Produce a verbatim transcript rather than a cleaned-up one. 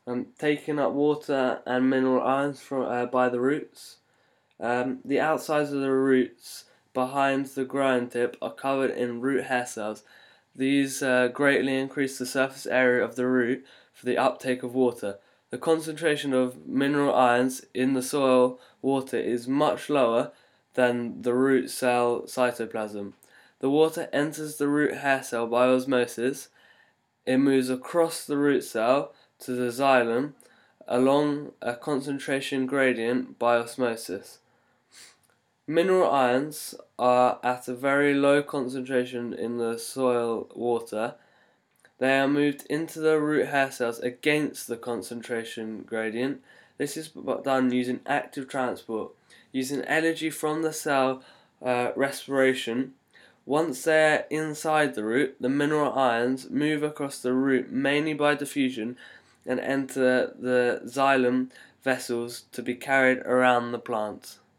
um, taking up water and mineral ions from uh, by the roots. Um, the outsides of the roots behind the growing tip are covered in root hair cells. These uh, greatly increase the surface area of the root for the uptake of water. The concentration of mineral ions in the soil water is much lower than the root cell cytoplasm. The water enters the root hair cell by osmosis. It moves across the root cell to the xylem along a concentration gradient by osmosis. Mineral ions are at a very low concentration in the soil water. They are moved into the root hair cells against the concentration gradient. This is done using active transport, using energy from the cell uh, respiration. Once they are inside the root, the mineral ions move across the root mainly by diffusion and enter the xylem vessels to be carried around the plant.